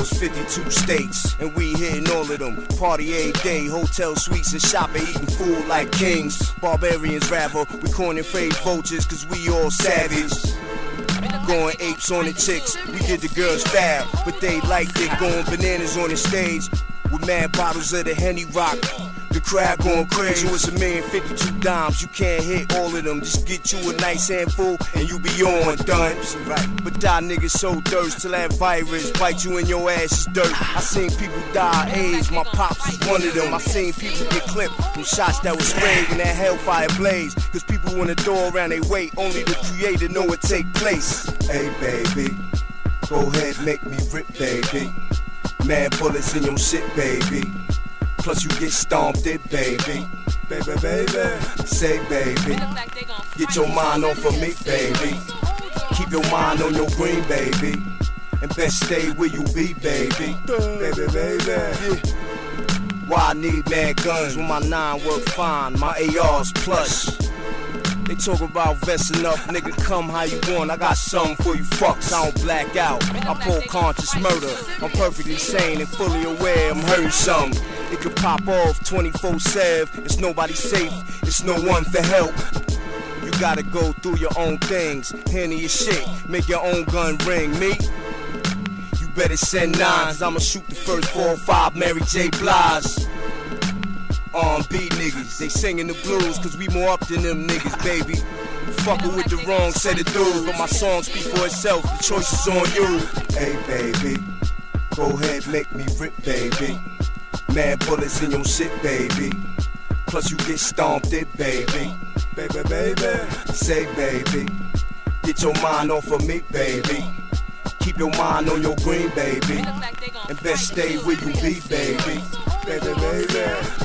covers 52 states, and we hitting all of them. Party every day, hotel suites and shopping, eating food like kings. Barbarians rather, we corner fade vultures, cause we all savage. Going apes on the chicks, we did the girls foul, but they liked it, going bananas on the stage with mad bottles of the Henny Rock. The crowd going crazy. So it's $1,052 dimes. You can't hit all of them. Just get you a nice handful and you be on done. Right. But die niggas so thirst till that virus bite you in your ass is dirt. I seen people die of AIDS. My pops was one of them. I seen people get clipped from shots that was sprayed when that hellfire blazed. Cause people wanna throw around they weight. Only the creator know it take place. Hey baby, go ahead make me rip baby. Mad bullets in your shit baby. Plus you get stomped it, baby. Baby, baby. Say, baby. Get your mind off of me, baby. Keep your mind on your green, baby. And best stay where you be, baby. Baby, baby. Yeah. Why I need mad guns when my 9 work fine, my AR's plush. They talk about vesting up, nigga, come how you want. I got something for you fucks, I don't black out. I pull conscious murder. I'm perfectly sane and fully aware I'm hurting something. It could pop off 24/7. It's nobody safe, it's no one for help. You gotta go through your own things, handle your shit, make your own gun ring. Me? You better send 9s, I'ma shoot the first 4 or 5 Mary J. Blige. R&B niggas, they singing the blues cause we more up than them niggas, baby. Fuckin' with the wrong set of dudes, but my song speak for itself, the choice is on you. Hey baby, go ahead make me rip baby. Mad bullets in your shit baby. Plus you get stomped it baby. Baby, baby. Say baby, get your mind off of me baby. Keep your mind on your green baby. And best stay where you be baby. Baby, baby.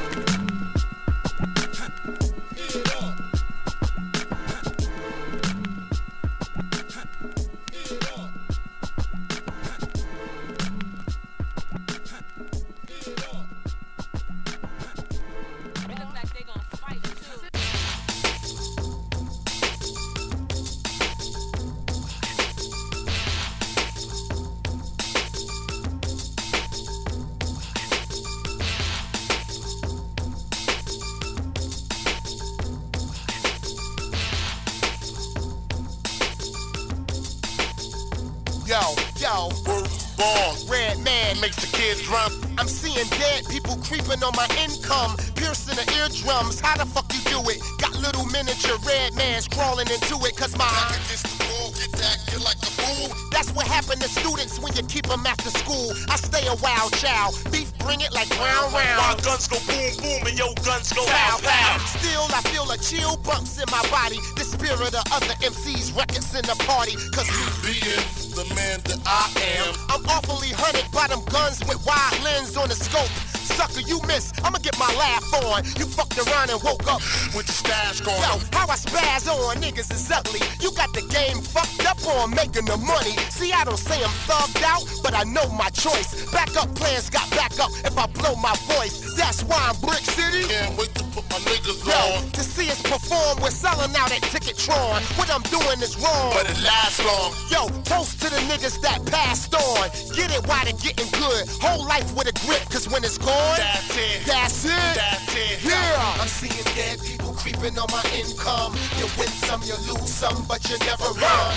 Red man makes the kids drum. I'm seeing dead people creeping on my income, piercing the eardrums. How the fuck you do it? Got little miniature red mans crawling into it, cause my back against the wall, get that, you're like a fool. That's what happened to students when you keep them after school. I stay a wild child, beef bring it like round. My guns go boom boom and your guns go pow pow. Still I feel a chill bumps in my body. The spirit of other MCs records in the party, cause you being the man that I am. I'm awfully hunted by them guns with wide lens on the scope. Sucker, you miss, I'ma get my laugh on. You fucked around and woke up with the stash going. Yo, how I spaz on niggas is ugly. You got the game fucked up on making the money. See, I don't say I'm thugged out, but I know my choice. Backup plans got back up if I blow my voice. That's why I'm Brick City. Can't wait to put my niggas Yo, on. to see us perform, we're selling out at Ticketron. What I'm doing is wrong, but it lasts long. Yo, toast to the niggas that passed on. Get it while they're getting good. Whole life with a grip, cause when it's gone, that's it. That's it. That's it. Yeah. I'm seeing dead people creeping on my income. You win some, you lose some, but you never run.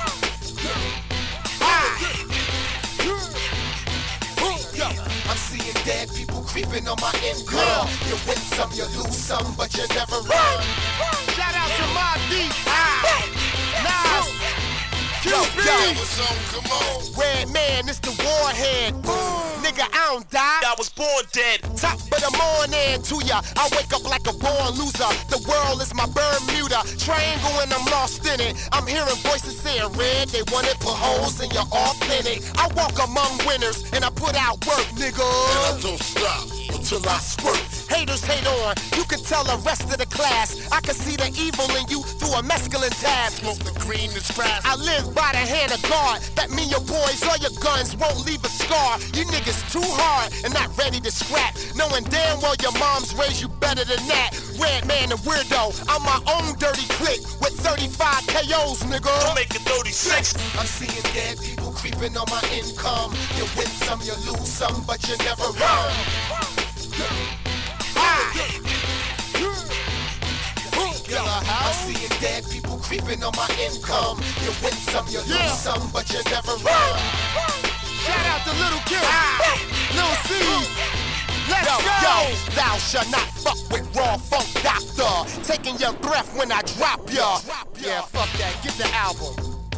Yo, I'm seeing dead people creeping on my income. You win some, you lose some, but you never run. Shout out to my D. Nas. Yo, come on. Red man, it's the warhead. Nigga, I don't die. I was born dead. Top of the morning to ya. I wake up like a born loser. The world is my Bermuda Triangle and I'm lost in it. I'm hearing voices saying red. They wanna put holes in your authentic. I walk among winners and I put out work, nigga. And I don't stop until I squirt. Haters hate on. You can tell the rest of the class. I can see the evil in you through a mescaline tab. Smoke the green is fast. I live by the hand of God. That mean your boys or your guns won't leave a scar. You niggas too hard and not ready to scrap. Knowing damn well your moms raised you better than that. Red man and weirdo. I'm my own dirty clique with 35 KOs, nigga. Don't make it 36. I'm seeing dead people creeping on my income. You win some, you lose some, but you never run. I'm seeing dead people creeping on my income. You win some, you lose some, but you never run. Shout out to Little Kim, Lil C. Let's go! Yo, thou shalt not fuck with Raw Funk Doctor. Taking your breath when I drop ya. Yeah, fuck that. Get the album.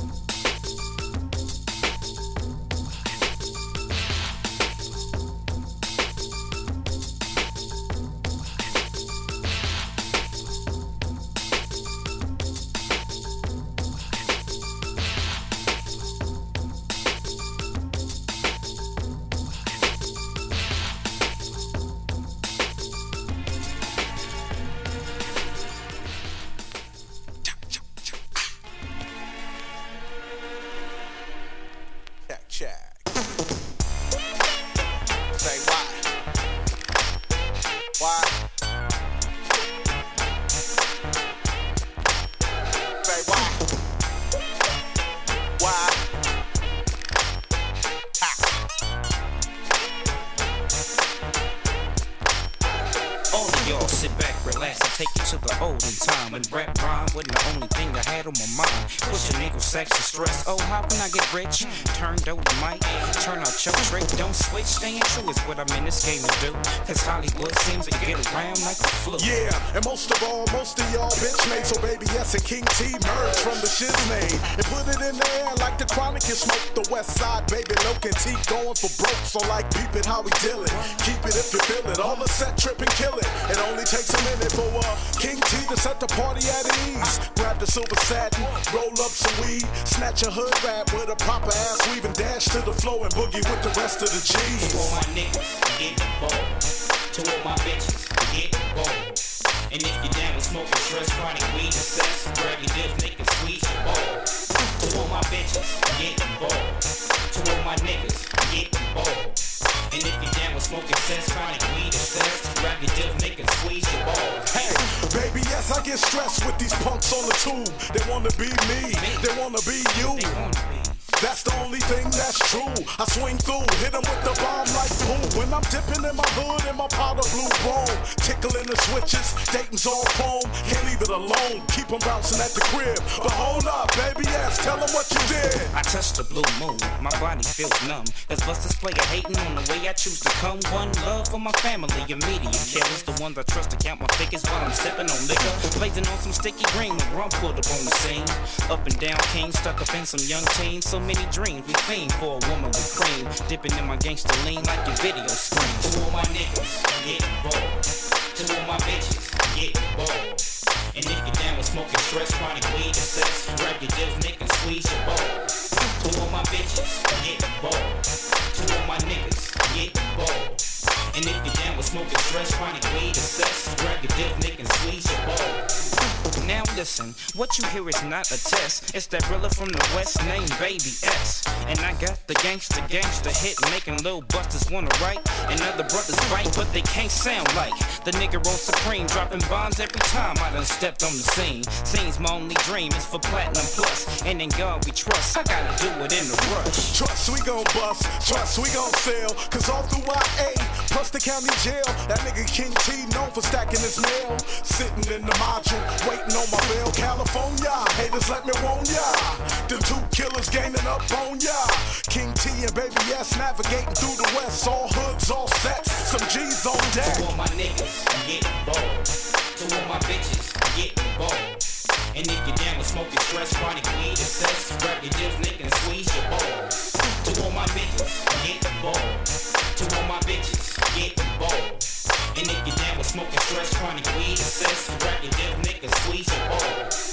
Stress. Oh, how can I get rich? Turned over the mic, turn out your trick. Don't switch, staying true is what I'm in this game to do. Cause Hollywood seems to get around like the flu. Yeah, and most of y'all bitch made. So baby, yes, and King T merged from the shiz name and put it in the air like the Chronic and smoke. The West Side, baby, Loke and T going for broke. So like, peep it how we deal it. Keep it if you feel it. All the set, trip and kill it. It only takes a minute for King T to set the party at ease. Grab the silver satin, roll up some weed, snatch a hood rap with a proper ass weave and dash to the flow and boogie with the rest of the G's. To all my niggas, get bold. To all my bitches, get bold. And if you're down with smoking stress, chronic weed and sex, grab your dips, niggas, squeeze your balls. To all my bitches, get bold. To all my niggas, get bold. And if you're down with smoking sex, chronic weed and sex, grab your dips, niggas, squeeze your balls. Hey, baby, yes, I get stressed with these punks on the tube. They wanna be me, they wanna be you. That's the only thing that's true. I swing through, hit 'em with the bomb like boom. When I'm dipping in my hood in my powder blue chrome, tickling the switches, Dayton's all chrome. Can't leave it alone, keep 'em bouncing at the crib. But hold up, baby, yes, tell 'em what you did. I touched the blue moon, my body feels numb. As busters player hating on the way I choose to come. One love for my family, immediate killers. The ones I trust to count my figures while I'm sipping on liquor. Blazing on some sticky green when rum pulled up on the scene. Up and down king, stuck up in some young teens. So many dreams, we fiend for a woman with cream. Dipping in my gangster lean like your video screen. To all my niggas, get bold. To all my bitches, get bold. And if you're down with smoking stress, chronic weed and sex, grab your dips, niggas, squeeze your balls. To all my bitches, get bold. To all my niggas, get bold. And if you're down with smoking stress, chronic weed and sex, grab your dips, niggas, squeeze your balls. Now listen, what you hear is not a test. It's that brother from the West named Baby S. And I got the gangsta hit, making little busters wanna write. And other brothers bite, but they can't sound like the nigga roll supreme, dropping bombs every time I done stepped on the scene. Scene's my only dream, it's for platinum plus. And in God we trust, I gotta do it in a rush. Trust we gon' bust, trust we gon' sell. Cause all through IA, plus the county jail, that nigga King T known for stacking his mail. Sitting in the module, waiting on my bill. California, haters let me warn ya. Them two killers gaining up on ya. King T and Baby S navigating through the West. All hoods, all sets, some G's on deck. To all my niggas, get bold. To all my bitches, get bold. And if you're down with smoking stress, chronic weed and sex, grab your dips, nigga, and squeeze your balls. To all my bitches, get bold. To all my bitches, get bold. And if you're down with smoking stress, chronic weed and sex, grab your dips, nigga, squeeze your balls.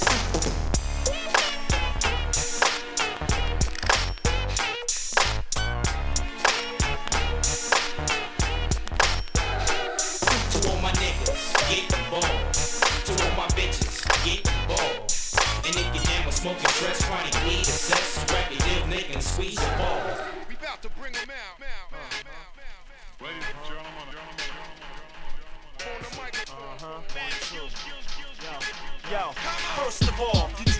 To all my niggas, get bold. To all my bitches, get bold. And if you're down with smoking stress, chronic weed and sex, grab your dips, nigga, and squeeze your balls. We about to bring them out. Ladies and gentlemen. On the mic. Yo, first of all, you drop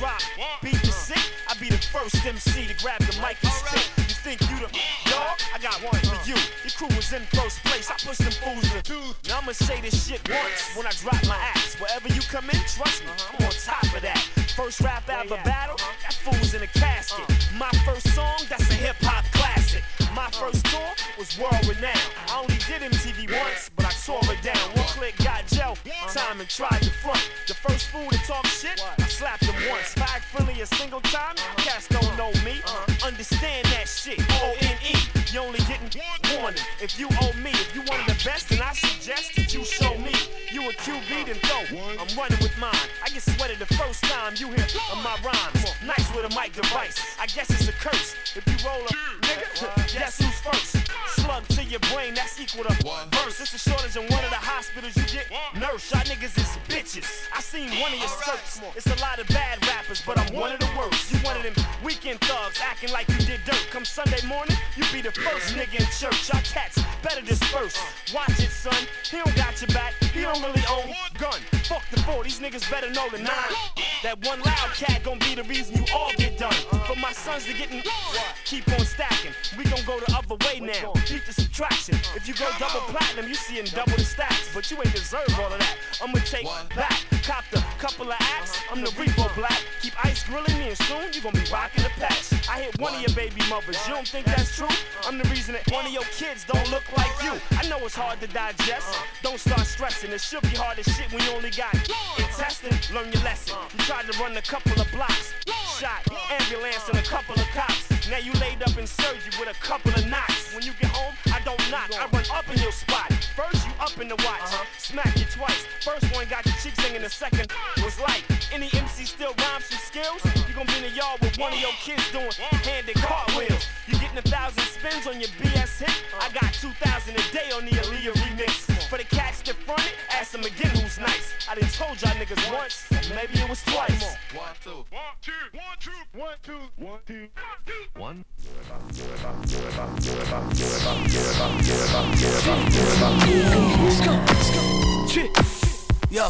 beat the sick, I be the first MC to grab the mic and spit. You think you the dog? I got one for you. Your crew was in first place, I push them fools to two. Now I'ma say this shit once when I drop my axe. Wherever you come in, trust me, I'm on top of that. First rap ever battle, that fool's in a casket. My first song, that's a hip-hop classic. My first tour was world renowned. I only did MTV once, but I tore it down. One click got gel, time and tried to front. The first fool to talk shit, I slapped him once. If I act friendly a single time, cats don't know me. Understand that shit, O-N-E. You only getting warning. If you owe me, if you one of the best, then I suggest that you show me. You a QB, then go. I'm running with mine. I get sweated the first time you hear my rhymes. Nice with a mic device. I guess it's a curse. If you roll a nigga, guess who's first? Slug to your brain, that's equal to verse. It's a shortage in one of the hospitals you get nurse. Y'all niggas is bitches. I seen one of your skirts. It's a lot of bad rappers, but I'm one of the worst. You one of them weekend thugs acting like you did dirt. Come Sunday morning, you be the first nigga in church. Y'all cats better disperse. Watch it, son. He don't got your back. He don't really own gun. Fuck the 4. These niggas better know the 9. That one loud cat gon' be the reason you all get done. For my sons to getting keep on stacking. We gon' go the other way now. Keep the subtraction. If you go double platinum, you seeing double the stacks. But you ain't deserve all of that. I'ma take back. Cop the couple of acts. I'm the Repo Black. Keep ice grilling me and soon you gon' be rocking the patch. I hit one of your baby mothers. You don't think that's true? I'm the reason that one of your kids don't look like you. I know it's hard to digest. Don't start stressing. It should be hard as shit when you only got intestine. Learn your lesson. You tried to run a couple of blocks. Shot, ambulance, and a couple of cops. Now you laid up in surgery with a couple of knocks. When you get home, I don't knock. I run up in your spot. First, you up in the watch. Smack you twice. First one got your cheeks singing. The second was light. Any MC still rhymes some skills? You gon' be in the yard with one of your kids doing handed cartwheels. You getting 1,000 spins on your BS hit? I got 2,000 a day on the Aaliyah remix. For the cats that fronted, ask them again who's nice. I done told y'all niggas once, maybe it was twice. 1, 2, 1, 2, 1, 2, 1, 2, 1, 2, 1. Yo,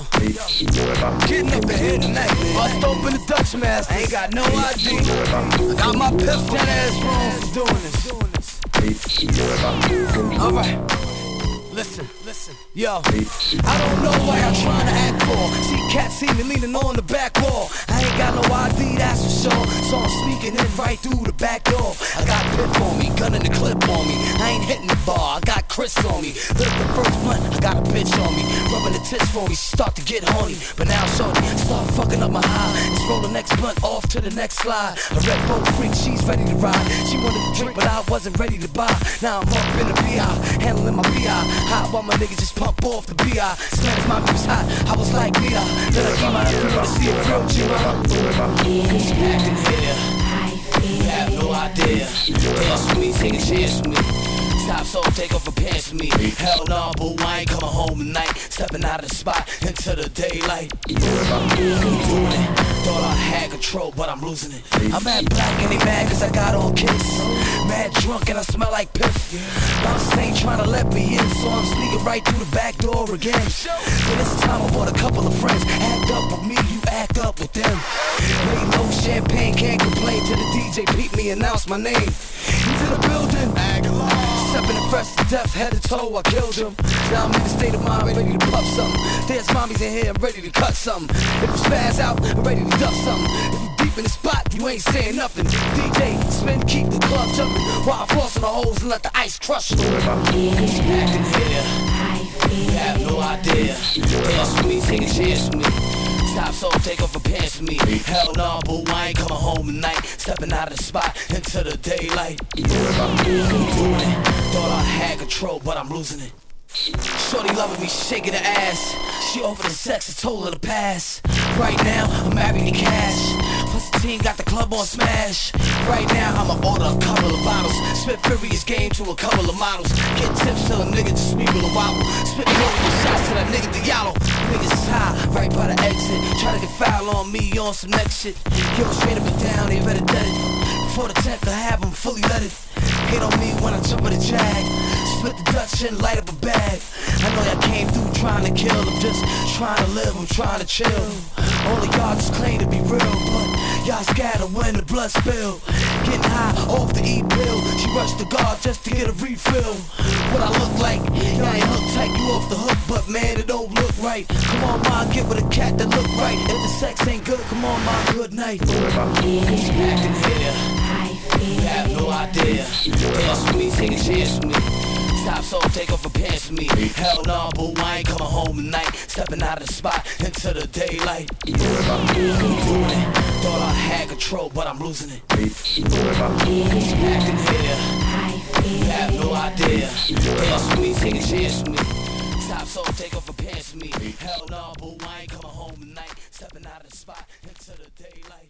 getting up in here tonight, man. Bust open the Dutch mask. I ain't got no ID. I got my pimp that ass wrong for doing this. Alright. Listen, yo, I don't know why I'm trying to act for. See cats see me leaning on the back wall. I ain't got no ID, that's for sure. So I'm sneaking in right through the back door. I got Piff on me, gun in the clip on me. I ain't hitting the bar, I got Chris on me. Lit the first blunt, I got a bitch on me. Rubbing the tits for me, she start to get horny. But now shorty, start fucking up my high. Let's roll the next blunt off to the next slide. A Red Bull freak, she's ready to ride. She wanted to drink, but I wasn't ready to buy. Now I'm up in the VI, handling my VI. Hot while my niggas just pump off the B.I. Spanish mommy was hot, I was like Mira. Then I came out if you wanna see a real G-Man. Cause you acting here, you have no idea. Dance with me, take a chance with me. Stop so take off her pants with me. Hell no, boo, I ain't coming home tonight. Stepping out of the spot into the daylight. Doing it, thought I had control, but I'm losing it. I'm mad black and they mad cause I got on Kiss. Mad drunk and I smell like piff. Bounce ain't trying to let me in, so I'm sneaking right through the back door again. But this time I brought a couple of friends. Act up with me, you act up with them. Lay low, champagne, can't complain. Till the DJ beat me, announce my name. He's in the building. Stepping in fresh to death, head to toe, I killed him. Now I'm in the state of mind, ready to puff something. There's mommies in here, I'm ready to cut something. If you spaz out, I'm ready to duck something. If you deep in the spot, you ain't saying nothing. DJ, spin, keep the club jumping. While I'm flossing the holes and let the ice crush them. Cause you acting here, you have no idea. Dance with me, take a chance with me. Stop so take off her pants with me. Hell no, boo, I ain't coming home tonight. Stepping out of the spot into the daylight. Doing it, thought I had control, but I'm losing it. Shorty loving me, shaking her ass. She offered the sex, I told her to pass. Right now, I'm married to cash. Plus the team got the club on smash. Right now, I'ma order a couple of bottles. Spit furious game to a couple of models. Get tips till a nigga just sweep with a wobble. Spit multiple shots to that nigga Diallo. Niggas is high, right by the exit. Try to get foul on me on some next shit. Yo, straight up and down, they better dead it. Before the tent could have them fully leaded. Hate on me when I jump in the jag. Split the Dutch and light up a bag. I know y'all came through trying to kill. I'm just trying to live, I'm trying to chill. All of y'all just claim to be real, but y'all's matter when the blood spill. Getting high off the E-pill. She rushed the guard just to get a refill. What I look like? Y'all ain't hooked tight, you off the hook, but man, it don't look right. Come on, ma, get with a cat that look right. If the sex ain't good, come on, ma, good night. Cause you back in here, you have no idea. Dance with me, take a chance with me. Stop, so take off a pants with me. Hell no, boo, I ain't coming home tonight. Stepping out of the spot into the daylight. Thought I had control, but I'm losing it. Cause you back in here, you have no idea. Dance with me, take a chance with me. Stop, so take off a pants with me. Hell no, boo, I ain't coming home tonight. Stepping out of the spot into the daylight.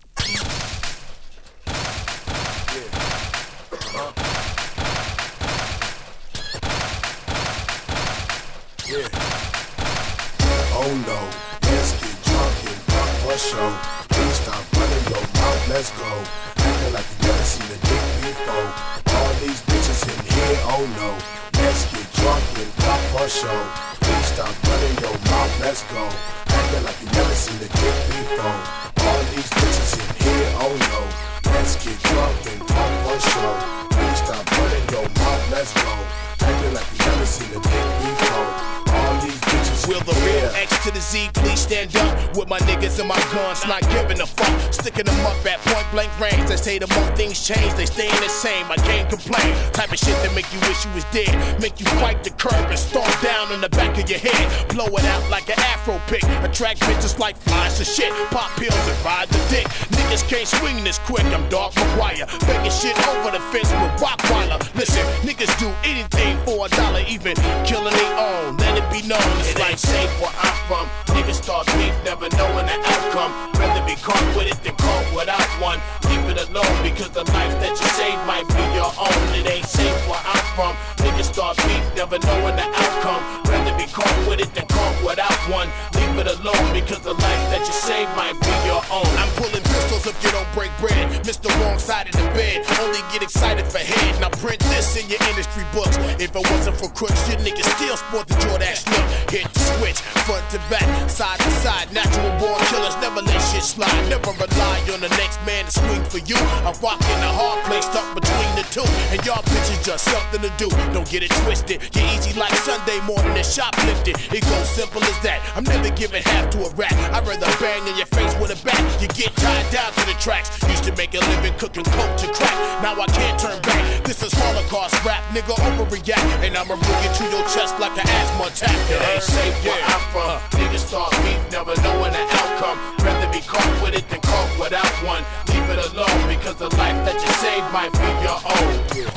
Oh no, let's get drunk and fuck for show. Please stop running your mouth, let's go. Acting like you never seen a dick before. All these bitches in here, oh no. Let's get drunk and fuck for show. Please stop running your mouth, let's go. Acting like you never seen a dick before. All these bitches in here, oh no. Let's get drunk and fuck for show. Please stop running your mouth, let's go. Acting like you never seen a dick before. All these bitches. Will the real X to the Z please stand up with my niggas and my guns, not giving a fuck, sticking them up at point blank range. They say the more things change, they staying the same. I can't complain. Type of shit that make you wish you was dead, make you fight the curb and storm down on the back of your head, blow it out like an afro pick, attract bitches like flies to shit, pop pills and ride the dick. Niggas can't swing this quick. I'm Dark McGuire, begging shit over the fence with Rockweiler. Listen, niggas do anything for $1, even killing their own. Let it be known, it ain't safe where I'm from. Niggas start beef, never knowing the outcome. Rather be caught with it than caught without one. Leave it alone, because the life that you save might be your own. It ain't safe where I'm from. Niggas start beef, never knowing the outcome. Rather be caught with it than caught without one. Leave it alone, because the life that you save might be your own. I'm pulling pistols if you don't break bread. Mr. Wrong side of the bed, only get excited for head. Now print this in your industry books. If it wasn't for crooks, your niggas still sport the Jordache look. Hit the switch, front to back, side to side. Natural born killers, never let shit slide. Never rely on the next man to swing for you. I'm rocking the hard place, stuck between the two. And y'all bitches just something to do. Don't get it twisted. You're easy like Sunday morning and shoplifting. It goes simple as that. I'm never giving half to a rat. I'd rather bang in your face with a bat. You get tied down to the tracks. Used to make a living cooking coke to crack. Now I can't turn back. This is Holocaust rap, nigga, overreact. And I'ma bring it to your chest like an asthma attack. It ain't safe where I'm from. Niggas start beef, never knowing the outcome. Rather be caught with it than caught without one. Leave it alone, because the life that you save might be your own.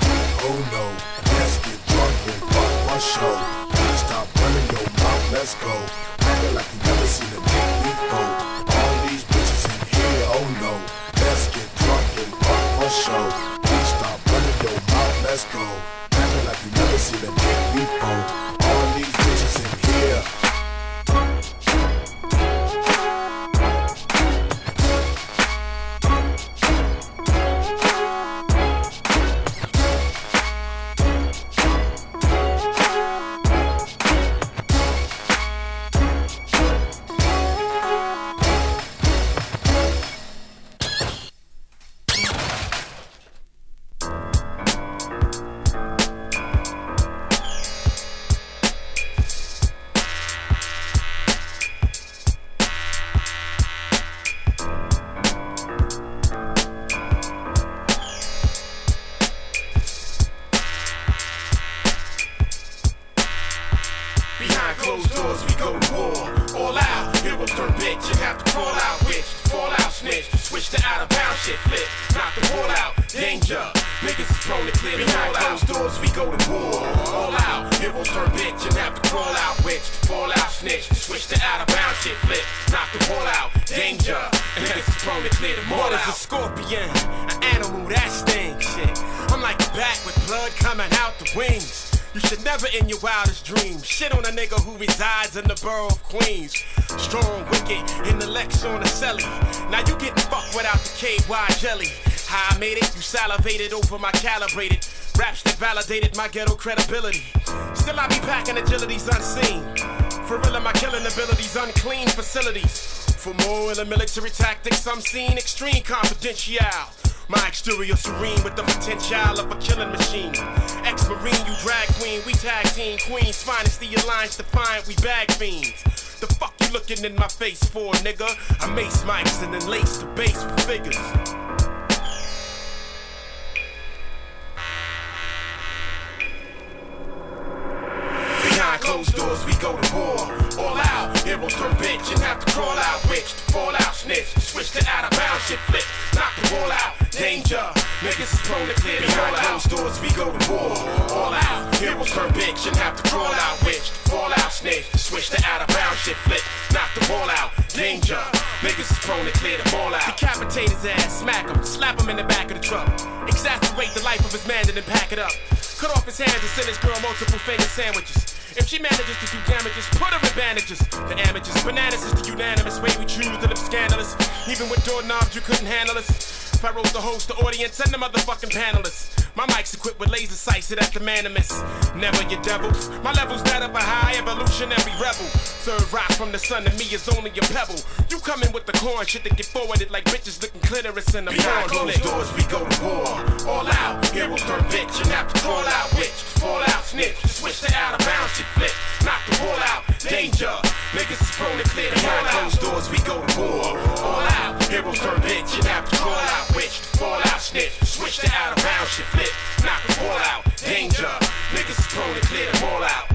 Oh no, let's get drunk and fuck for show. Please stop running your mouth, let's go. Acting like you never seen a dick before. All these bitches in here, oh no. Let's get drunk and fuck for show. Please stop running your mouth, let's go. Acting like you never seen a dick before. All these bitches in here. In the borough of Queens, strong, wicked, intellects on the celly. Now you getting fucked without the KY jelly. How I made it, you salivated over my calibrated raps that validated my ghetto credibility. Still I be packing agilities unseen. For real, my killing abilities, unclean facilities. for more in the military tactics, I'm seeing extreme confidential. My exterior serene with the potential of a killing machine. Ex-marine, you drag queen, we tag team queens. Finest the alliance defiant, we bag fiends. The fuck you looking in my face for, nigga? I mace mics and then lace the bass with figures. Behind closed doors, we go to war. All out, heroes turn bitch and have to crawl out rich. Fall out, snitch, switch to out of bounds, shit flip. Knock the ball out, danger. Niggas is prone to clear the all out. Closed doors, we go to war. All out, heroes turn bitch and have to crawl out rich. Fall out, snitch, switch to out of bounds, shit flip. Knock the ball out, danger. Niggas is prone to clear the ball out. Decapitate his ass, smack him, slap him in the back of the truck. Exasperate the life of his man and then pack it up. Cut off his hands and send his girl multiple finger sandwiches. If she manages to do damages, put her in bandages. The amateurs, bananas is the unanimous way we choose to live scandalous. Even with doorknobs, you couldn't handle us. If I rose the host, the audience, and the motherfucking panelists. My mic's equipped with laser sights so that the man miss. Never your devils. My level's that of a high evolutionary rebel. Third rock from the sun to me is only a pebble. You come in with the corn shit that get forwarded like bitches licking clitoris in the behind closed doors, we go to war. All out, heroes turn bitch and have to crawl out witch. Fall out, snitch, switch to out of bounds, shit flip. Knock the ball out, danger. Niggas is prone to clear the behind closed doors, we go to war. All out, heroes turn bitch and have to crawl out witch. Fall out, snitch, switch to out of bounds, shit flip. Knock the ball out, danger. Niggas is prone to clear the ball out.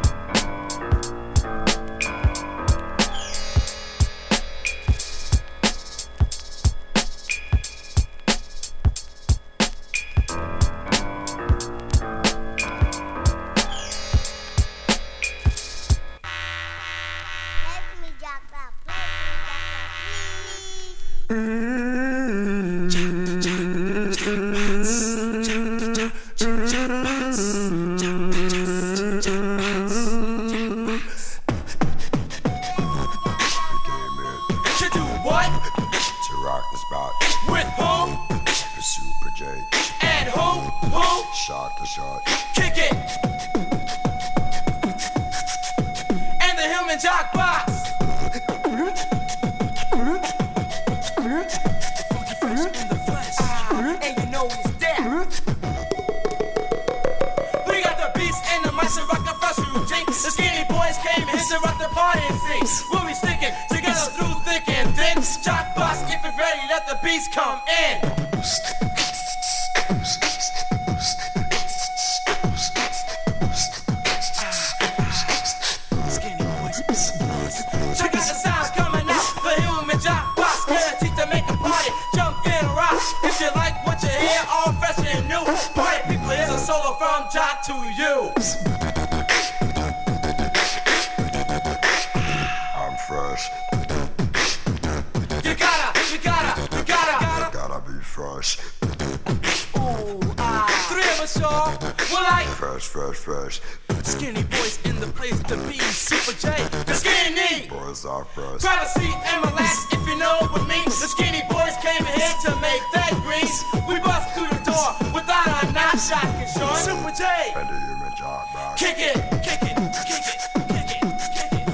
Fresh. Skinny boys in the place to be. Super J, the skinny boys are fresh. Grab a seat and relax if you know what I mean. The skinny boys came here to make that grease. We bust through the door without a knock, shock and Sean. Super J, and the human job, right? Kick it, kick it, kick it, kick it, kick it.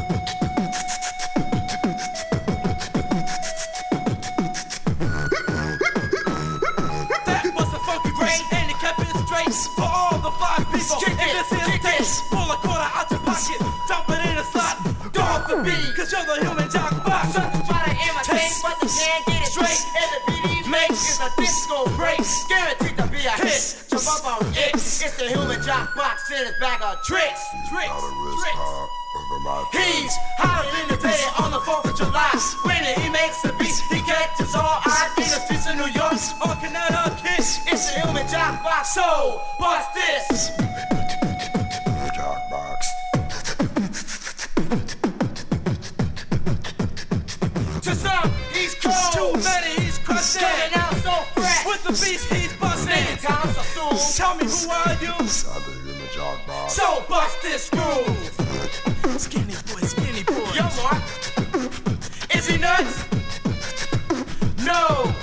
That was a funky break, and it kept it straight for all the five people. Kick it. Pull a quarter out your pocket, dump it in a slot, go off the beat, cause you're the human jock box. Some try to imitate, but they can't get it straight. And the beat he makes is a disco break, guaranteed to be a hit. Jump up on it, it's the human jock box in his bag of tricks. He's hotter in the day on the 4th of July. When he makes the beat, he catches all eyes in the streets of New York or Connecticut. It's the human jock box, so what's this? To some, he's cold. Too many, he's crushing. Coming out so fresh. With the beast, he's busting. Many times so soon. Tell me, who are you? So bust this groove. Skinny boy. Yo, Mark. Is he nuts? No.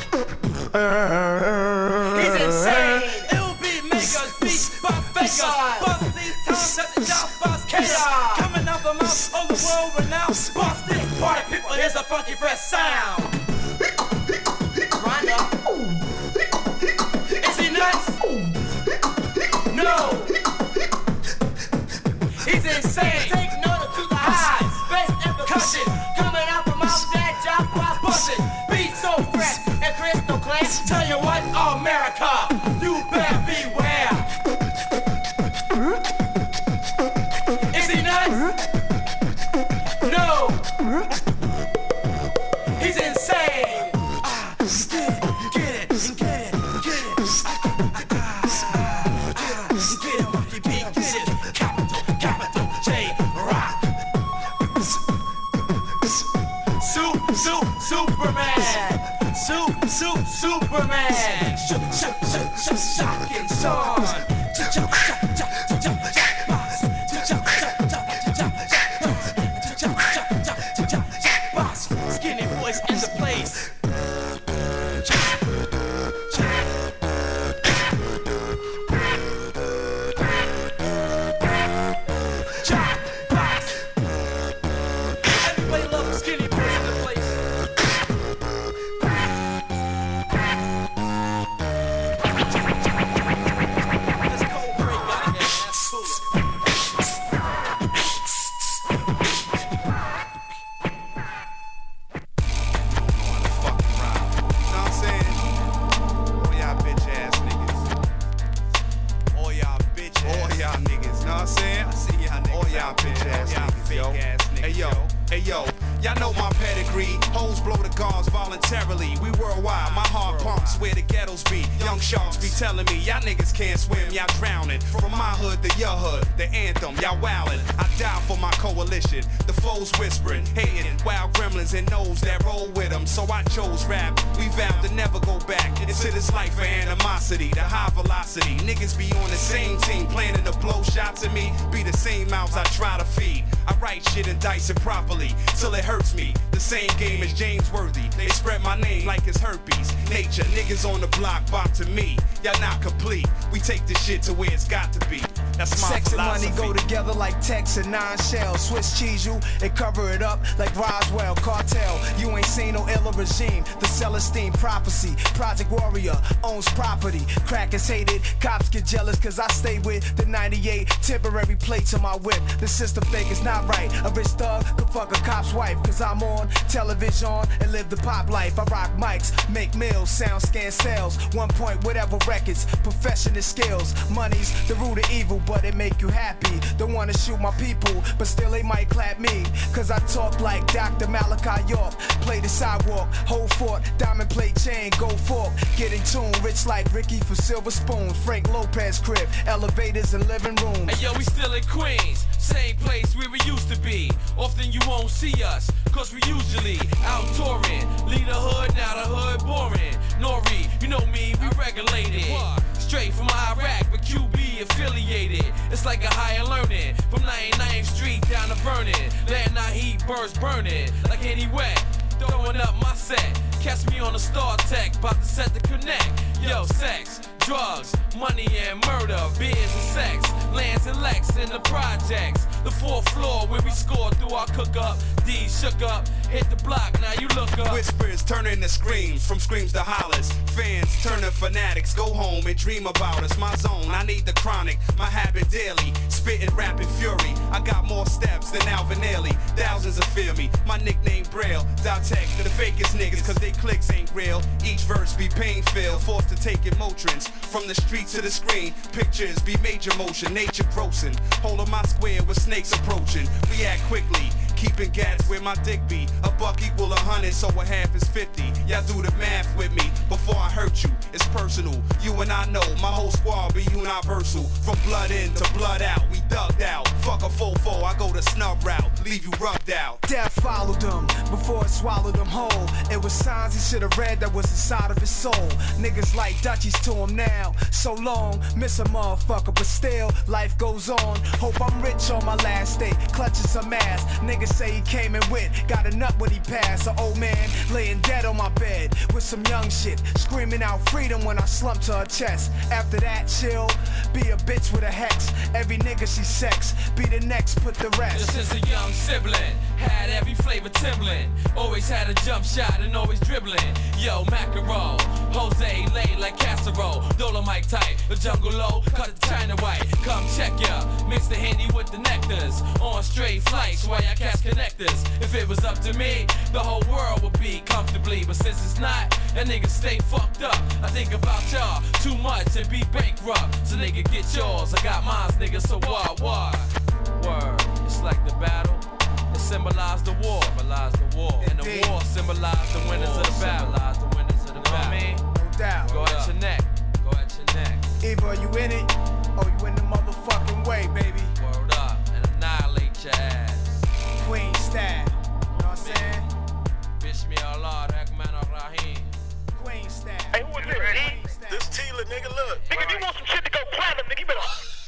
He's insane. It'll be makers, beats, bust fakers. Bust these times at the job, bust chaos. Coming out the mouth of the world renowned. Bust this party people, here's a funky fresh sound. Grind up. Is he nuts? No. He's insane. Take notice to the highs. Bass and percussion coming out from out that job while busting. Beat so fresh and crystal clear. Tell you what, America, you better beware. Is he nuts? No. He's insane. Get it, get it, get it. Get it, monkey beat, get it. Capital J Rock. Superman. Superman. Shocking Sean. Skinny voice in the place. Everybody loves a skinny voice in the place. Let's go break out here. That's cool. Hey yo, y'all know my pedigree. Hoes blow the guards voluntarily. We worldwide, my heart pumps where the ghettos be. Young sharks be telling me, y'all niggas can't swim, y'all drowning. From my hood to your hood, the anthem, y'all wildin'. I die for my coalition. The foes whispering, hating, wild gremlins and those that roll with them. So I chose rap. We vowed to never go back into this life for animosity, the high velocity. Niggas be on the same team, planning to blow shots at me. Be the same mouths I try to feed. I write shit and dice it properly, till it hurts me. The same game as James Worthy. They spread my name like it's herpes. Nature, niggas on the block bop to me. Y'all not complete. We take this shit to where it's got to be. That's my Sex philosophy. and money go together like Tex and 9 shells. Swiss cheese you and cover it up like Roswell. Cartel, you ain't seen no iller regime. The Celestine prophecy. Project Warrior owns property. Crackers hated, cops get jealous cause I stay with the 98 temporary plates on my whip. The system think it's not right. A rich thug could fuck a cop's wife cause I'm on television and live the pop life. I rock mics, make meals, sound scan sales. 1 point whatever records, professional skills. Money's the root of evil, but it make you happy. Don't wanna shoot my people, but still they might clap me. Cause I talk like Dr. Malachi York. Play the sidewalk, hold fort, diamond plate chain, go fork. Get in tune, rich like Ricky for Silver Spoon. Frank Lopez crib, elevators and living rooms. Hey yo, we still in Queens, same place where we used to be. Often you won't see us, cause we usually out touring. Leave the hood, now the hood boring. Nori, you know me, we regulated. Straight from Iraq, but QB affiliated. It's like a higher learning. From 99th Street down to Vernon. Late night heat, birds burning. Like any wet, throwing up my set. Catch me on the Star Tech, about to set the connect. Yo, sex, drugs, money and murder, beers and sex, lands and Lex in the projects. The 4th floor where we score through our cook up. D shook up, hit the block, now you look up. Whispers turning to screams, from screams to hollers. Fans turning fanatics, go home and dream about us. My zone, I need the chronic, my habit daily. Spitting rapid fury, I got more steps than Alvin Ailey. Thousands of fear me, my nickname Braille. Dotech to the fakest niggas, cause they clicks ain't real. Each verse be pain-filled, forced to take emotions. From the street to the screen, pictures be major motion. Nature grossing, holding my square with snakes approaching. React quickly, keeping gats where my dick be. A buck equal 100, so a half is 50. Y'all do the math with me, before I hurt you, it's personal. You and I know, my whole squad be universal. From blood in to blood out, we thugged out. Fuck a fofo, I go the snub route, leave you rubbed out. Death followed him, before it swallowed him whole. It was signs he should've read that was inside of his soul. Niggas like Dutchies to him now, so long, miss a motherfucker, but still, life goes on. Hope I'm rich on my last day, clutching some ass. Niggas say he came in with, got a nut when he passed. An old man laying dead on my bed, with some young shit, screaming out freedom when I slump to her chest. After that, she'll be a bitch with a hex. Every nigga she sex, be the next, put the rest. Just as a young sibling, had every flavor Timberland. Always had a jump shot and always dribbling. Yo, Macaron, Jose lay like casserole. Dolomite tight, the jungle low, cut the China white. Come check ya, mix the Henny with the nectars. On straight flights, why I cast connectors. If it was up to me, the whole world would be comfortably. But since it's not, that nigga stay fucked up. I think about y'all too much and be bankrupt. So nigga get yours, I got mine, nigga, so what? Word, it's like the battle. It symbolized the war, and the war symbolized the winners of the battle. You know what I mean? No doubt. Go at your neck. Either you in it, or you in the motherfucking way, baby. Word up, and annihilate your ass. Queen style, you know what I'm saying? Bismillah, Rahman Rahim. Queen style. Hey, who is this? This Tila, nigga, look. Nigga, if you want some shit to go platinum, nigga, you better.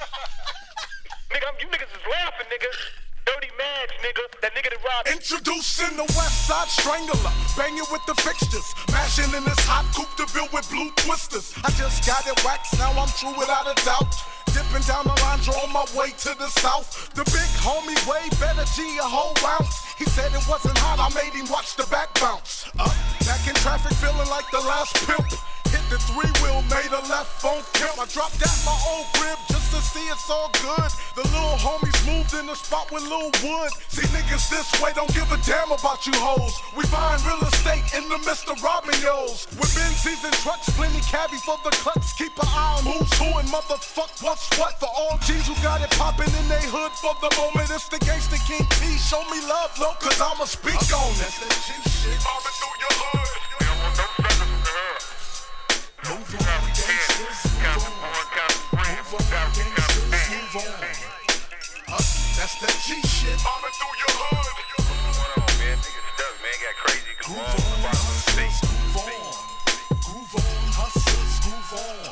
Nigga, you niggas is laughing, nigga. Dirty Mags, nigga. That nigga that robbed. Introducing the West Side Strangler, banging with the fixtures, mashing in this hot coupe de ville with blue twisters. I just got it waxed, now I'm true without a doubt. Dipping down the line, on my way to the south. The big homie way better G a whole ounce. He said it wasn't hot, I made him watch the back bounce. Back in traffic, feeling like the last pimp. Hit the three-wheel, made a left phone pimp. I dropped at my old crib just to see it's all good. The little homies moved in the spot with Lil Wood. See niggas this way don't give a damn about you hoes. We buying real estate in the midst of robbing yo's. With Benzies and trucks, plenty cabbie for the clucks. Keep an eye on who's who and motherfuck what's what. For all G's who got it poppin' in they hood for the moment. It's the gangsta King T. Show me love, low, cause I'ma speak on it. That's that G shit. Bombing through your hood. We don't want no suckers from the hood. Move on, gangsters, move on. That's that G shit. Bombing through your hood. What's going on, man? Niggas stuck, man. Got crazy. Groove on, hustlers, groove on.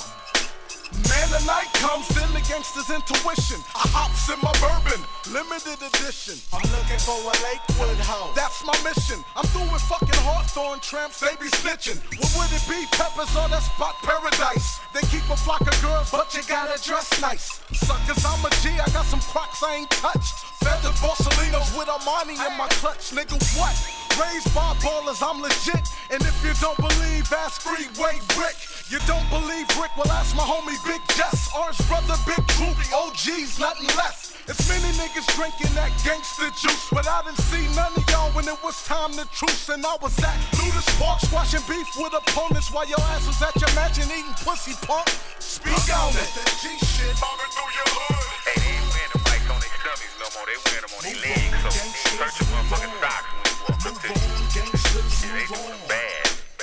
Man, the night comes, then the gangster's intuition. I hops in my bourbon, limited edition. I'm looking for a Lakewood hoe. That's my mission. I'm through with fucking Hawthorne tramps, they be snitching. What would it be, Peppers or that spot paradise? They keep a flock of girls, but you gotta dress nice. Suckers, I'm a G, I got some Crocs I ain't touched. Feathered Borsalinos with Armani in my clutch. Nigga, what? Raised by ballers, I'm legit. And if you don't believe, ask Freeway Rick. You don't believe Rick? Well, ask my homie Big Jess. Orange brother, Big Droopy, OGs, nothing less. It's many niggas drinking that gangster juice, but I didn't see none of y'all when it was time to truce. And I was at Ludus Park squashing beef with opponents while your ass was at your mansion eating pussy punk. Speak on it. That G shit. Bombing through your hood. Hey, they ain't wearing the mics on their stomachs no more. They wearing them on their legs. So they search your motherfucking socks when you walk up to you. Gangsters, Yeah, they doing it bad.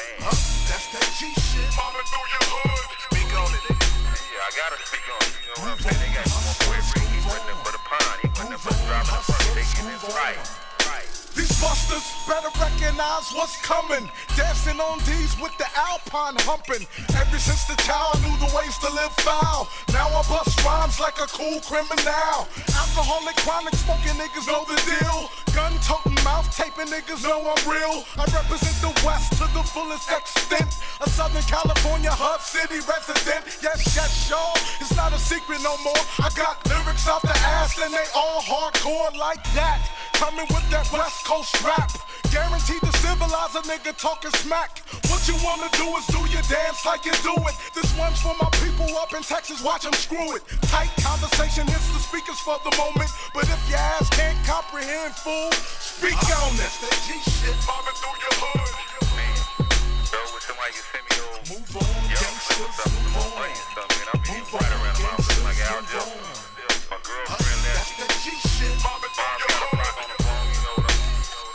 That's that G shit. Bombing through your hood. Speak on it. Yeah, I gotta speak on it. You know what I'm saying? They got one boy Rick. He wasn't there for the pond. He wasn't there for driving the front. They getting it right. These busters better recognize what's coming. Dancing on D's with the Alpine humping. Ever since the child knew the ways to live foul. Now I bust rhymes like a cool criminal. Alcoholic, chronic, smoking niggas know the deal. Gun toting, mouth taping niggas know I'm real. I represent the West to the fullest extent. A Southern California hub city resident. Yes, yes, y'all, it's not a secret no more. I got lyrics out the ass and they all hardcore like that. Coming with that West Coast rap. Guaranteed to civilize a nigga talking smack. What you wanna do is do your dance like you do it. This one's for my people up in Texas, watch them screw it. Tight conversation hits the speakers for the moment. But if your ass can't comprehend, fool, speak on it. That's that G shit. Bombing through your hood. Man, bro, when somebody can send me those move on, gangsters, move on. money and stuff, man, I'm being right around my house like Al Joe. My girlfriend left. That's that G shit. Bombing through your hood. On the phone, you know what I'm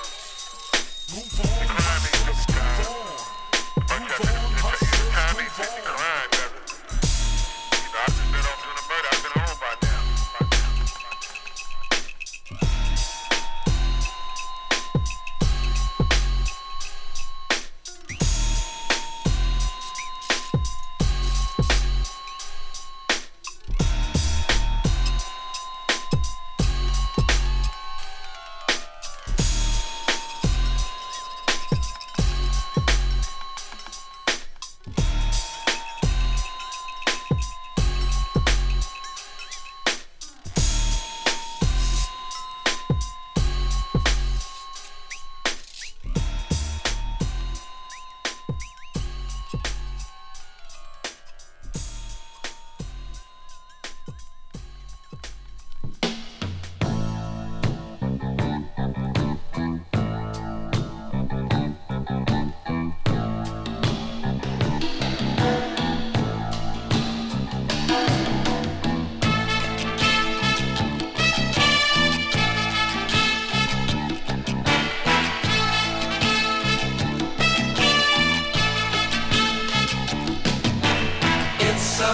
Move on, hustlers, move on. Move on, hustlers, move on. crime, brother. You know, I've just been off to the murder. I've been home by now.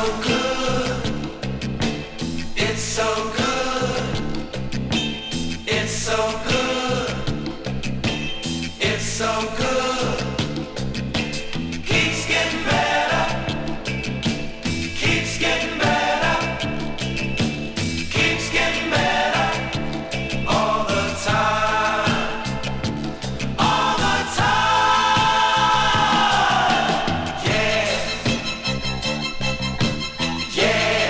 good. It's so good. It's so good. It's so good. Keeps getting better. Keeps getting better. Keeps getting better. All the time. All the time. Yeah. Yeah.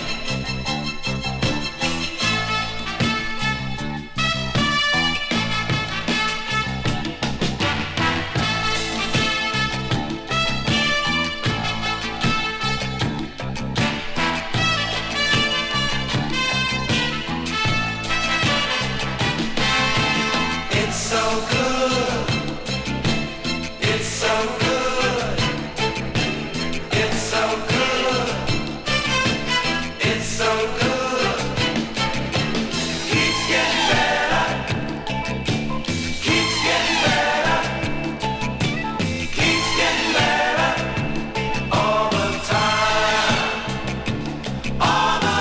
It's so good. It's so good. It's so good. It's so good. Keeps getting better. Keeps getting better. Keeps getting better. All the time. All the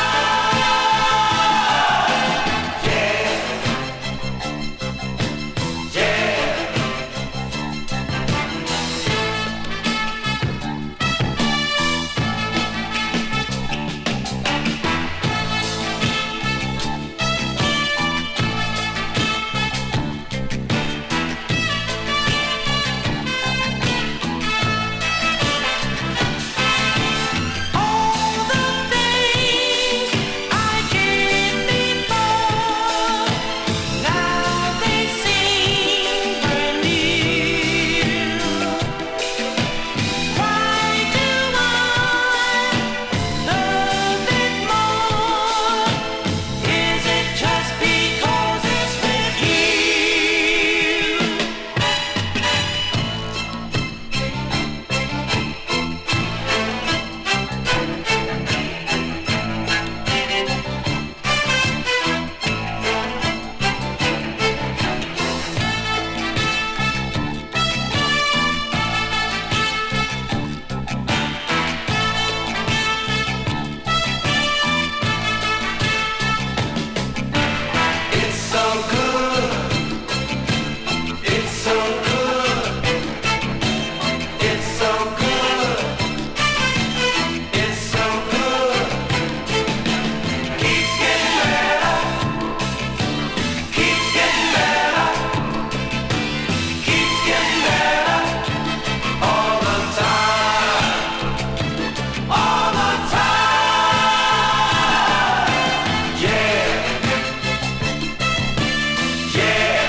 time. Yeah. Yeah. All the things I did before, now they seem brand new. Why do I love it more? Is it just because it's with you? It's so good. It's so good. It's so good. It's so good. Keeps getting better. Keeps getting better. Keeps getting better. All the time. All the time. Yeah. Yeah.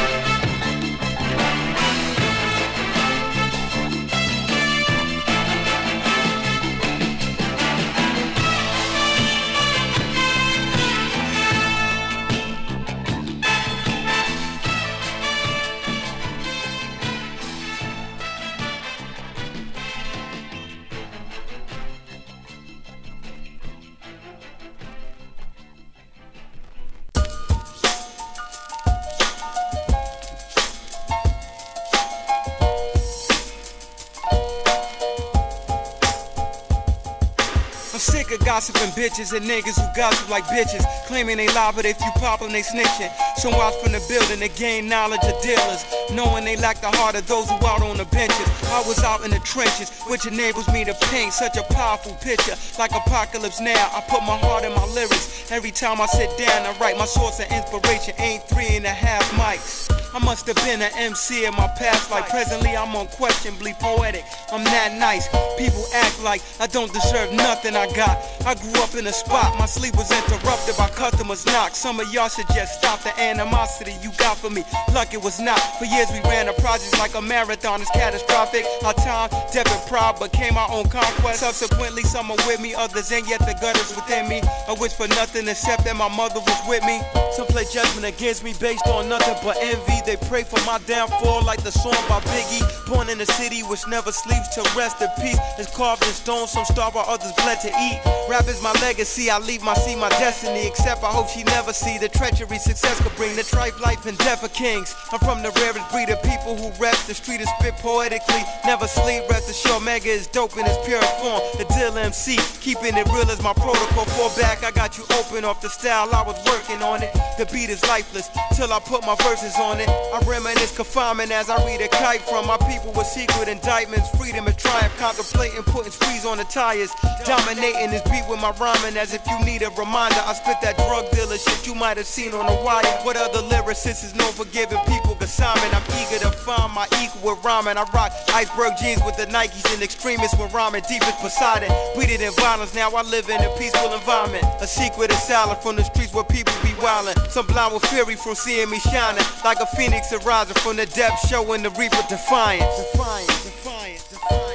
I'm sick of gossiping bitches and niggas who gossip like bitches, claiming they lie, but if you pop them, they snitching. So out from the building to gain knowledge of dealers, knowing they lack the heart of those who out on the benches. I was out in the trenches, which enables me to paint such a powerful picture, like Apocalypse Now. I put my heart in my lyrics. Every time I sit down and write, my source of inspiration ain't 3.5 mics. I must have been an MC in my past life. Presently I'm unquestionably poetic. I'm that nice. People act like I don't deserve nothing I got. I grew up in a spot. My sleep was interrupted by customers' knocks. Some of y'all should just stop the animosity you got for me. Luck it was not. For years we ran the projects like a marathon. It's catastrophic. Our time, death and pride became our own conquest. Subsequently some are with me, others ain't, yet the gut is within me. I wish for nothing except that my mother was with me. Some play judgment against me based on nothing but envy. me, they pray for my downfall like the song by Biggie. Born in a city which never sleeps till rest in peace. It's carved in stone, some starve while others bled to eat. Rap is my legacy, I leave my seed, my destiny. Except I hope she never see the treachery success could bring. The trife, life, and death of kings. I'm from the rarest breed of people who rap the street and spit poetically. Never sleep, rest assured, Mega is dope in its purest form. The Dill MC, keeping it real is my protocol. Fall back, I got you open off the style, I was working on it. The beat is lifeless, till I put my verses on it. I reminisce confinement as I read a kite from my people with secret indictments. Freedom and triumph, contemplating putting squeeze on the tires. Dominating this beat with my rhyming as if you need a reminder. I spit that drug dealer shit you might have seen on the wire. What other lyricist is known for giving people consignment? I'm eager to find my equal with rhyming. I rock iceberg jeans with the Nikes and extremists when rhyming deep as Poseidon. Breeded in violence, now I live in a peaceful environment. A secret is silent from the streets where people be wildin'. Some blind with fury from seeing me shining like a phoenix arising from the depths, showing the reaper defiance. Defiance, defiance, defiance.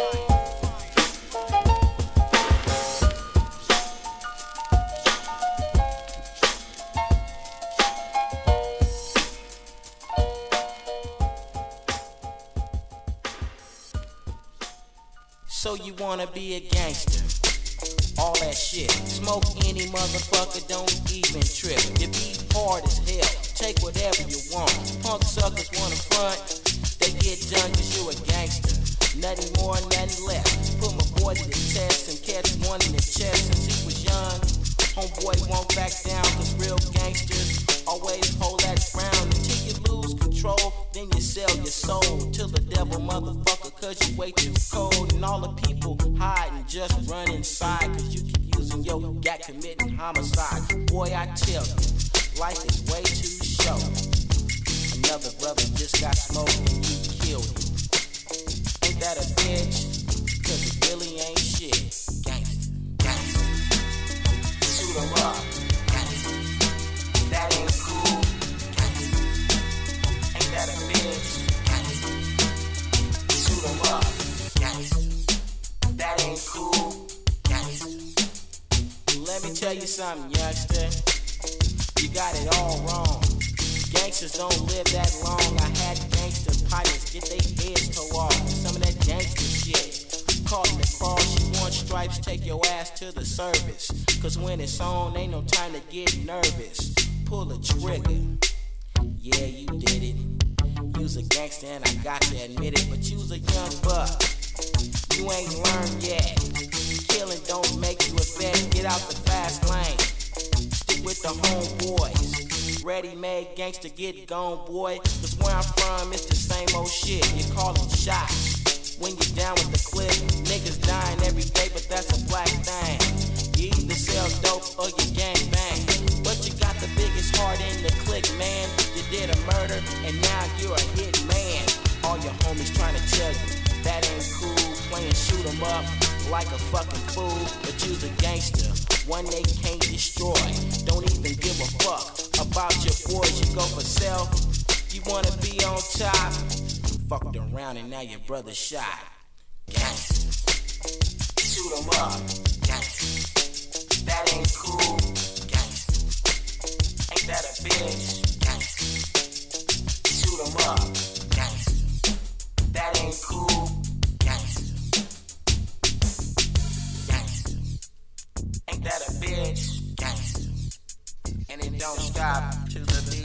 So you wanna be a gangster? All that shit. Smoke any motherfucker, don't even trip. You be hard as hell, take whatever you want. Punk suckers wanna front, they get done cause you a gangster. Nothing more, nothing less. Put my boy to the test and catch one in the chest since he was young. Homeboy won't back down cause real gangsters always hold that ground until you lose control. Then you sell your soul to the devil, motherfucker, cause you way too cold. And all the people hide and just run inside cause you keep using your gat committing homicide. Boy, I tell you, life is way too short. Another brother just got smoked and you killed him. Ain't that a bitch? Cause it really ain't shit. Gangsta, gangsta. Shoot 'em up. Gangsta. That ain't cool. Gangsta. Ain't that a bitch? Gangsta. Shoot 'em up. Gangsta. That ain't cool. Gangsta. Let me tell you something, youngster. You got it all wrong. Gangsters don't live that long. I had gangster pilots get their heads tore off. Some of that gangster shit. Caught in the cross, you want stripes, take your ass to the service. Cause when it's on, ain't no time to get nervous. Pull a trigger. Yeah, you did it. You's a gangster and I got to admit it. But you's a young buck. You ain't learned yet. Killing don't make you a vet. Get out the fast lane. Stick with the homeboys. Ready-made gangster, get gone, boy. Cause where I'm from, it's the same old shit. You call them shots. When you're down with the clip, niggas dying every day, but that's a black thing. You either sell dope or you gang bang. But you got the biggest heart in the clique, man. You did a murder, and now you're a hit man. All your homies trying to tell you, that ain't cool. Playing shoot 'em up like a fucking fool. But you's a gangster, one they can't destroy. Don't even give a fuck about your boys, you go for self. You wanna be on top, fucked around and now your brother shot. Gangsta, shoot 'em up. Gangsta, that ain't cool. Gangsta, ain't that a bitch? Gangsta, shoot 'em up. Gangsta, that ain't cool. Gangsta, gangsta, ain't that a bitch? Gangsta, and it don't stop to the beat.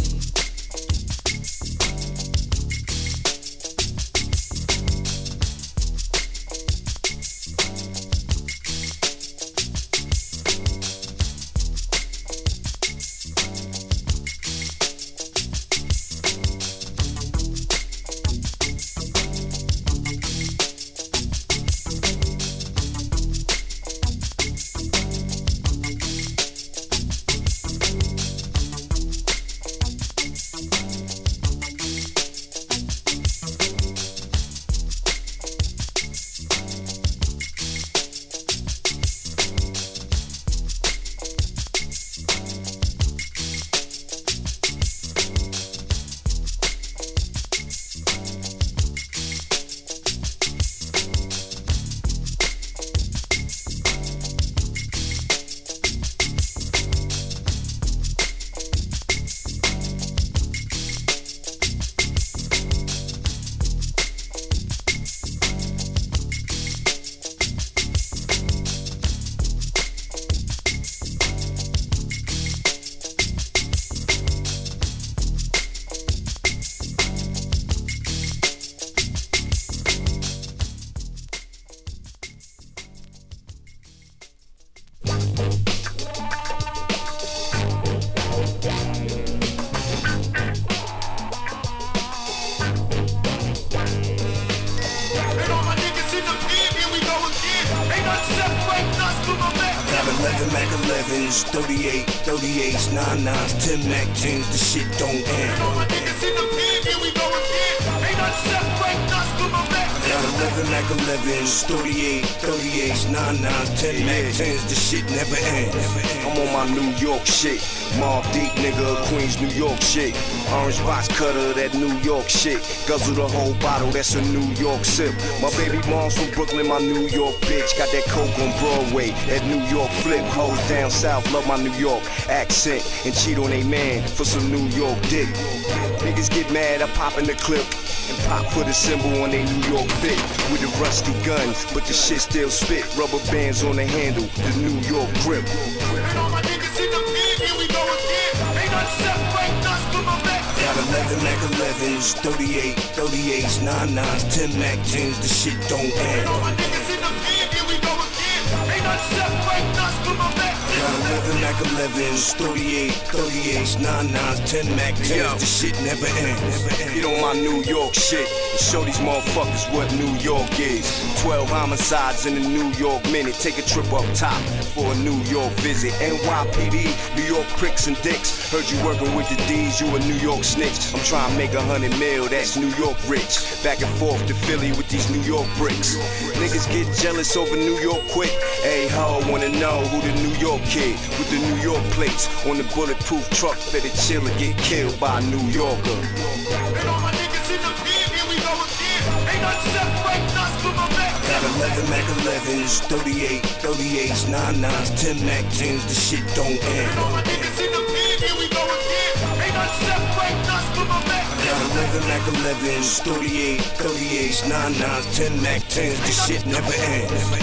11s, 38, 38s, 99s, 10 Mac 10s, the shit don't end. All my niggas in the pen, here we go again. Ain't nothing separating us from a man. Got 11 Mac 11s, 38, 38s, 99s, 10 Mac 10s, the shit never ends. I'm on my New York shit. Mobb Deep nigga, Queens, New York shit. Orange box cutter, that New York shit. Guzzle the whole bottle, that's a New York sip. My baby mom's from Brooklyn, my New York bitch. Got that coke on Broadway, that New York flip. Hoes down south, love my New York accent. And cheat on a man for some New York dick. Niggas get mad, I pop in the clip. And pop for the symbol on they New York fit. With a rusty gun, but the shit still spit. Rubber bands on the handle, the New York grip. And all my niggas in the pen, here we go again. Ain't nothing separating us from a man. Got 11 Mac 11s, 38, 38s, 99s, 10 Mac 10s, the shit don't end. And all my niggas in the pen, here we go again. Ain't nothing separating us from a man. Got 11 Mac 11s, 38, 38s, 99s, 10 Mac 10s, the shit never ends. Get on my New York shit and show these motherfuckers what New York is. 12 homicides in a New York minute. Take a trip up top for a New York visit. NYPD, New York pricks and dicks. Heard you working with the D's, you a New York snitch. I'm trying to make 100 mil, that's New York rich. Back and forth to Philly with these New York bricks. Niggas get jealous over New York quick. Hey ho, wanna know who the New York kid with the New York plates on the bulletproof truck better chill or get killed by a New Yorker. And all my niggas in the pen, here we go again. Ain't nothing separating us from a man. Got 11 Mac 11s, 38, 38s, 99s, 10 Mac 10s, the shit don't end. And all my niggas in the pen, here we go again. Ain't nothing separating us from a man. Got 11 Mac 11s, 38, 38s, 99s, 10 Mac 10s, the shit never ends.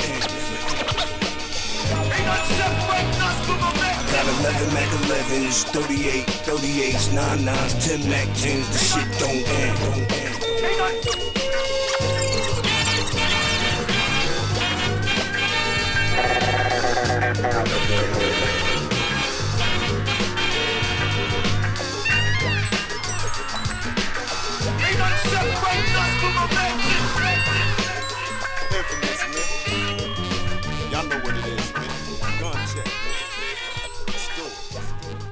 Ain't nothing separating us from a man. Got 11 Mac 11s, 38, 38s, 99s, 10 Mac 10s, the shit don't end. Ain't nothing. Infamous, man. Y'all know what it is, man. Gun check. Let's do it.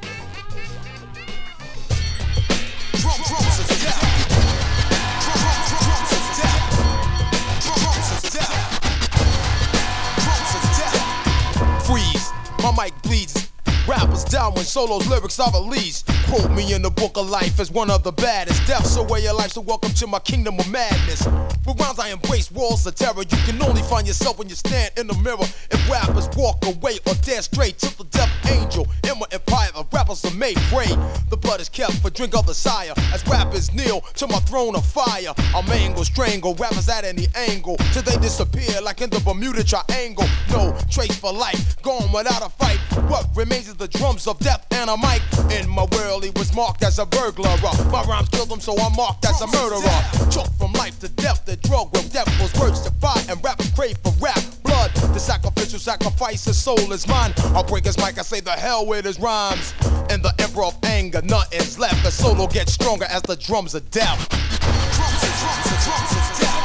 Drums is down. Drums is down. Drums is down. Drums is down. Freeze. My mic bleeds. Rappers down when Solo's lyrics are released. Quote me in the book of life as one of the baddest. Death's a way of life, so welcome to my kingdom of madness. With rhymes I embrace walls of terror. You can only find yourself when you stand in the mirror. If rappers walk away or dare straight to the death angel. In my empire, rappers are made brave. The blood is kept for drink of the sire. As rappers kneel to my throne of fire. I'll mangle, strangle rappers at any angle till they disappear like in the Bermuda Triangle. No trace for life, gone without a fight. What remains is the drums of death and a mic. In my world, he was marked as a burglar. My rhymes killed him, so I'm marked as a murderer. Took from life to death, the drug with devil's words to fight, and rappers crave for rap blood. The sacrificial sacrifice, his soul is mine. I'll break his mic, I say the hell with his rhymes. In the emperor of anger, nothing's left. The solo gets stronger as the drums are down. Drums is down. Drums is down.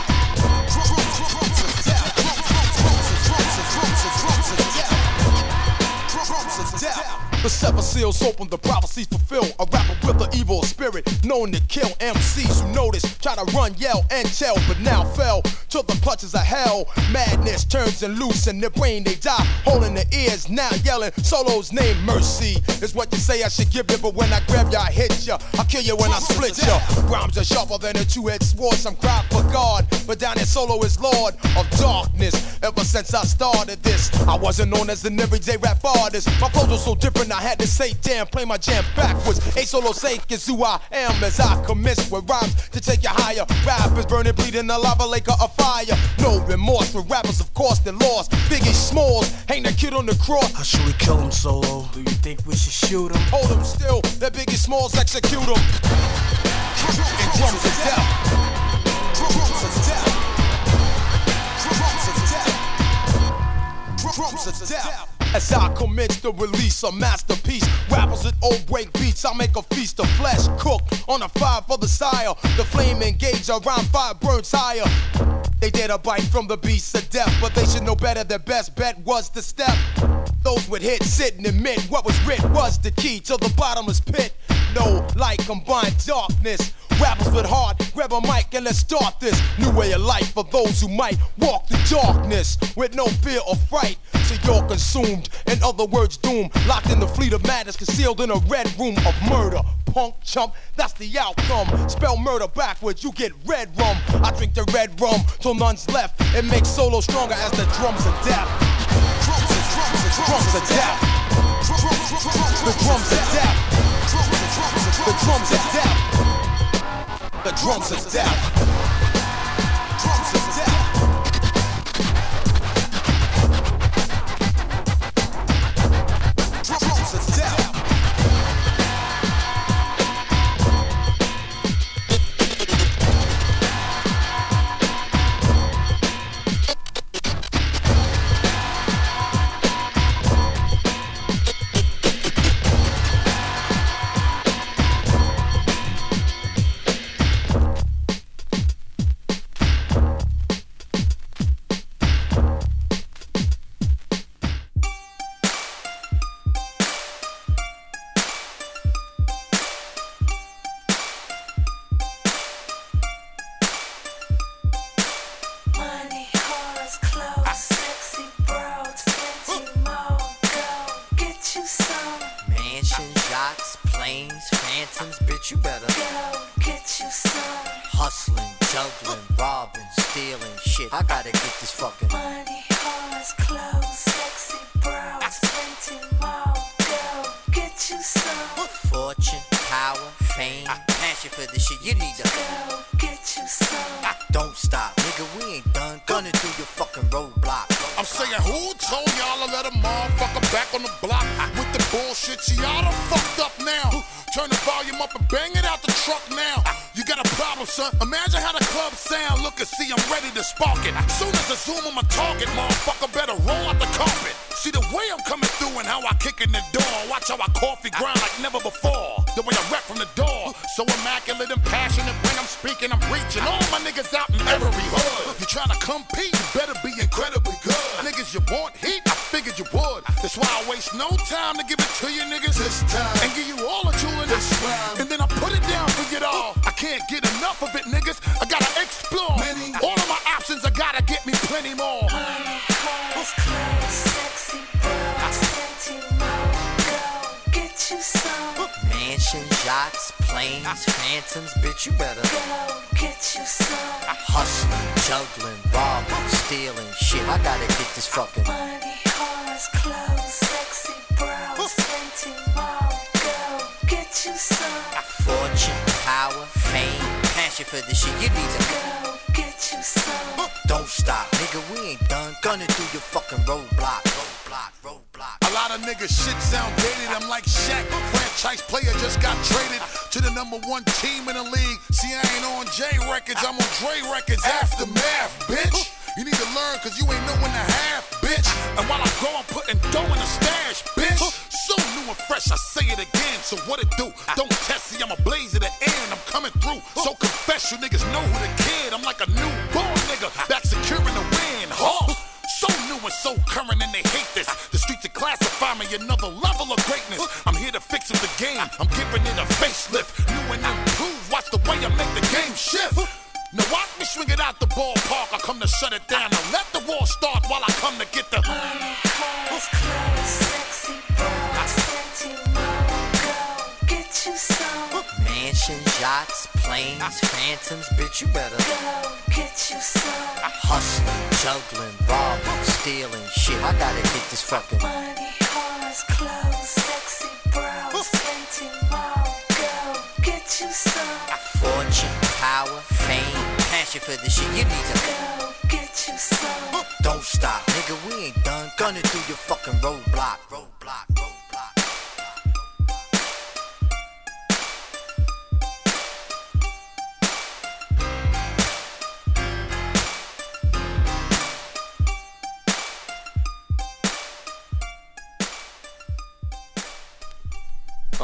The seven seals open, the prophecies fulfill. A rapper with an evil spirit, known to kill MCs who notice, try to run, yell, and tell, but now fell to the clutches of hell. Madness turns and loose in their brain, they die, holding their ears, now yelling. Solo's name, Mercy, is what you say I should give you, but when I grab you, I hit you. I kill you when I split you. Rhymes are sharper than a two-edged sword. Some cry for God, but down there Solo is Lord of darkness. Ever since I started this, I wasn't known as an everyday rap artist. My flows were so different, I had to say, damn, play my jam backwards. A Solo sake is who I am as I commence with rhymes to take you higher. Rappers burning, bleeding, a lava lake of fire. No remorse for rappers, of course, they lost. Biggie Smalls, hang that kid on the cross. How should we kill him, Solo? Do you think we should shoot him? Hold him still, let Biggie Smalls execute him. And drums is down. Drums is down. Drums is down. As I commence to release a masterpiece, rappers with old break beats, I make a feast of flesh cooked on a fire for the sire. The flame engaged around fire burns higher. They did a bite from the beast of death, but they should know better. Their best bet was to step Those with hits sit and admit what was writ was the key to the bottomless pit. No light combined darkness. Rappers with heart, grab a mic and let's start this new way of life for those who might walk the darkness with no fear or fright. So you're consumed, in other words doomed, locked in the fleet of madness, concealed in a red room of murder. Punk chump, that's the outcome. Spell murder backwards, you get red rum. I drink the red rum till none's left. It makes solo stronger as the drums adapt. Drums adapt. The drums adapt. The drums adapt. The drums adapt. Drums adapt. Drums adapt.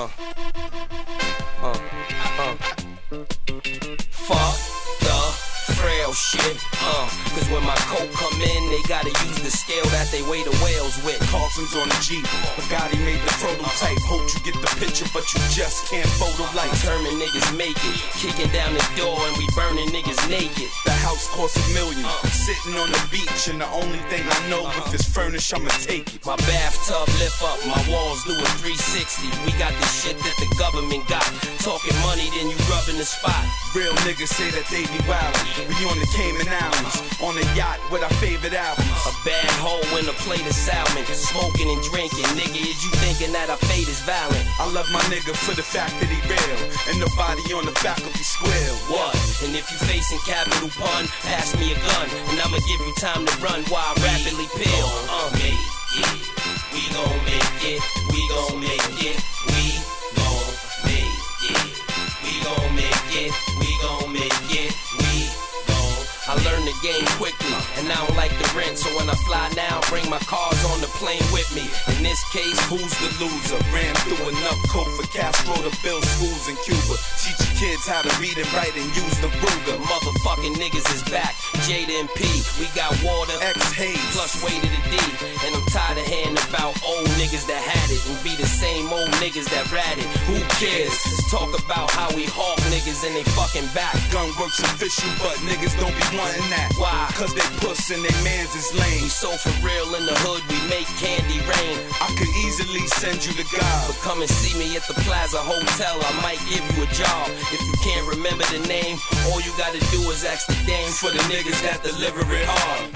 Fuck the frail shit. Cause when my coat come in, they gotta use the scale that they weigh the whales with. Carlson's on the Jeep, Bugatti made the prototype. Hope you get the picture, but you just can't photo like. Determined niggas make it, kicking down the door and we burning niggas naked. The house costs $1 million, I'm sitting on the beach and the only thing I know if it's furnished, I'ma take it. My bathtub lift up, my walls do a 360. We got the shit that the government got. Talking money, then you rubbing the spot. Real niggas say that they be wildin'. We on the Cayman Islands, on a yacht with our favorite albums. A bad hoe and a plate of salmon, smoking and drinking. Nigga, is you thinking that our fate is violent? I love my nigga for the fact that he real, and nobody on the faculty square. What? And if you facing capital pun, pass me a gun, and I'ma give you time to run while I rapidly peel. Make it. We gon' make it. We gon' make it. We gon' make it. We gon' make it. We gon' make it. We gon'. I learned the game quickly, and I don't like the rent, so when I fly now, bring my cars on the plane with me. In this case, who's the loser? Ran through enough coke for Castro to build schools in Cuba. Teach your kids how to read and write and use the Ruger. Motherfucking niggas is back. Jada and P, we got water, X-Haze, plus way to the D. And I'm tired of hearing about old niggas that had it and be the same old niggas that ratted. Who cares? Talk about how we hawk niggas and they fucking back. Gunworks official, but niggas don't be wanting that. Why? Cause they puss and they mans is lame. We so for real in the hood, we make candy rain. I could easily send you to God, but come and see me at the Plaza Hotel, I might give you a job. If you can't remember the name, all you gotta do is ask the dame for the niggas that deliver it hard.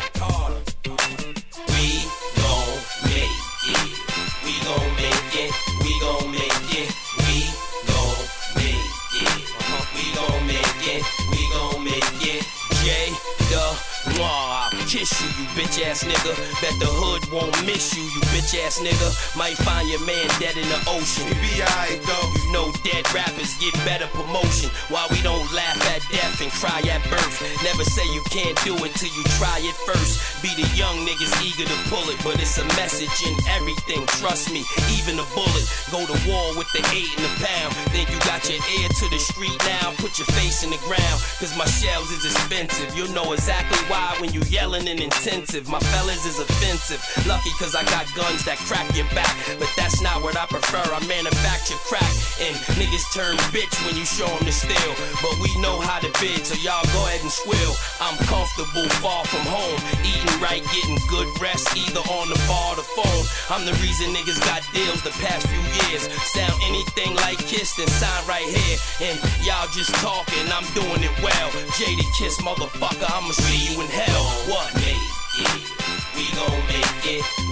We gon' make it. We gon' make it. We gon' make it. We gon' make it. We gon' make it. We gon' make it. Kiss you, you bitch ass nigga. Bet the hood won't miss you, you bitch ass nigga. Might find your man dead in the ocean. He be alright though. You know dead rappers get better promotion. Why we don't laugh at death and cry at birth? Never say you can't do it till you try it first. Be the young niggas eager to pull it, but it's a message in everything. Trust me, even a bullet. Go to war with the 8 and the pound. Think you got your ear to the street now? Put your face in the ground, cause my shells is expensive. You'll know exactly why when you yelling and intensive. My fellas is offensive. Lucky cause I got guns that crack your back, but that's not what I prefer. I manufacture crack, and niggas turn bitch when you show them the steel. But we know how to bid, so y'all go ahead and swill. I'm comfortable, far from home, eating right, getting good rest, either on the bar or the phone. I'm the reason niggas got deals the past few years. Sound anything like Kiss, then sign right here. And y'all just talking, I'm doing it well. Jada Kiss, motherfucker, I'ma see you in hell. What? Make it. We gon' make it.